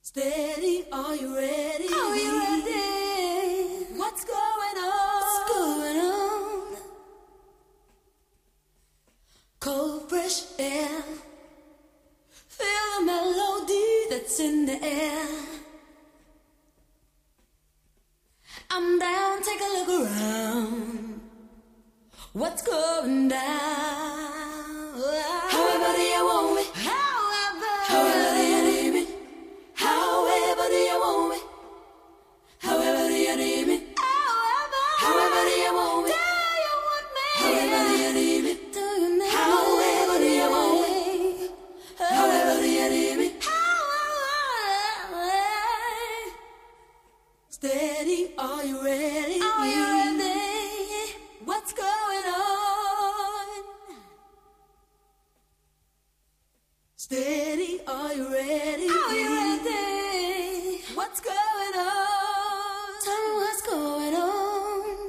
Steady, are you ready? Are you ready? What's going on? What's going on? Cold, fresh air. Feel the melody that's in the air. I'm down, take a look around. What's going down? However do you want me? However do you need me? However do you want me? However do you need me? However do you want me? However do you need me? However do you want me? However do you need me? Steady, are you ready? Are you ready? What's going on? Steady, are you ready? Are you ready? What's going on? Tell me what's going on.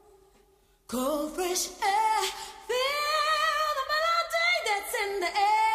Cold, fresh air. Feel the melody that's in the air.